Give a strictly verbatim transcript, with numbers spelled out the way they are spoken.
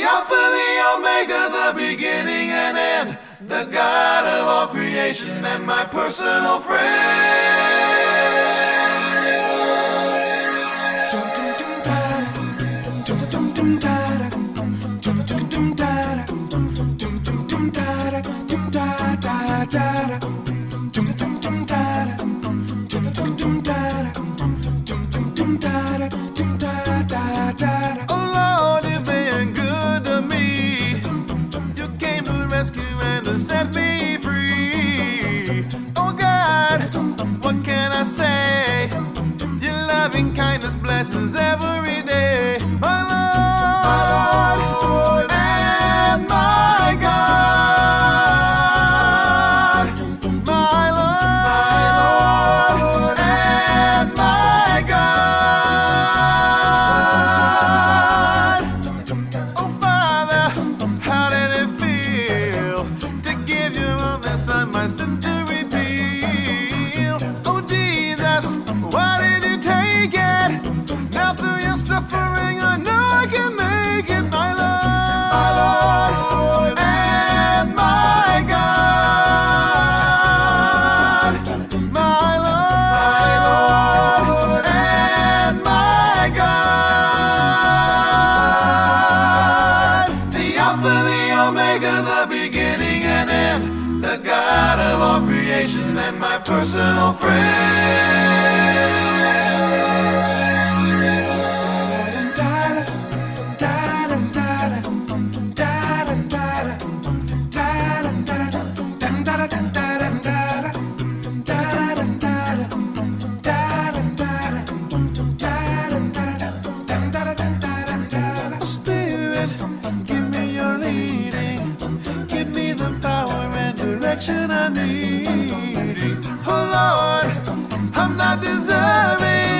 Alpha, the Omega, the beginning and end, the God of all creation and my personal friend. Oh Lord, you've been good to me. You came to rescue and to set me free. Oh God, what can I say? Your loving kindness blesses every day. My Lord, my Lord and my God. My Lord, my Lord and my God. Oh Father, how did it feel to give your only Son my sin to redeem? Oh Jesus, why did you take it? Now through your suffering I know I can make it. My Lord, my Lord and my God. My Lord, my Lord and my God. The Alpha, the Omega, the beginning and end, the God of all creation and my personal friend. Spirit, give me your leading, give me the power and direction I need. Oh Lord, I'm not deserving